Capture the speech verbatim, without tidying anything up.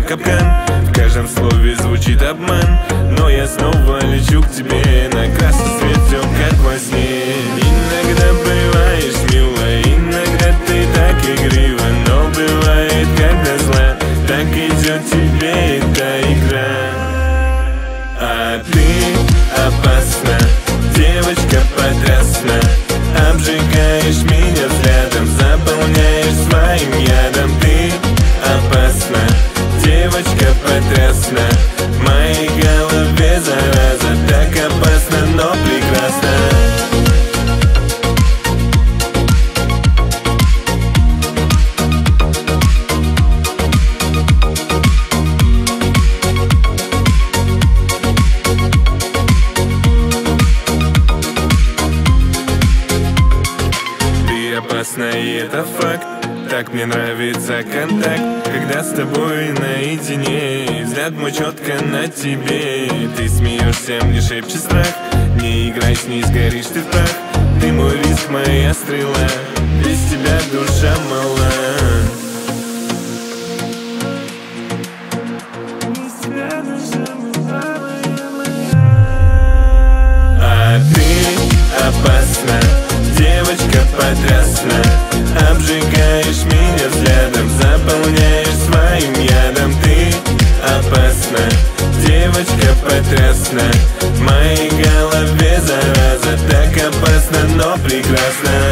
в капкан. В каждом слове звучит обман, но я снова лечу к тебе на красный свет, все как во сне. Иногда бываешь мило, иногда ты так игрива, но бывает, когда зла, так идет тебе эта игра. А ты опасна, девочка потрясна, обжигаешь меня взглядом, заполняешь своим ядом. Ты опасна, девочка потрясна, в моей голове зараза, так опасно, но прекрасно. Опасно, и это факт. Так мне нравится контакт, когда с тобой наедине. Взгляд мой четко на тебе. Ты смеешься, мне шепчет страх. Не играй с ней, сгоришь ты в прах. Ты мой риск, моя стрела. Без тебя душа мала. А ты опасна, девочка потрясна, обжигаешь меня взглядом, заполняешь своим ядом. Ты опасна, девочка потрясна, в моей голове зараза, так опасно, но прекрасно.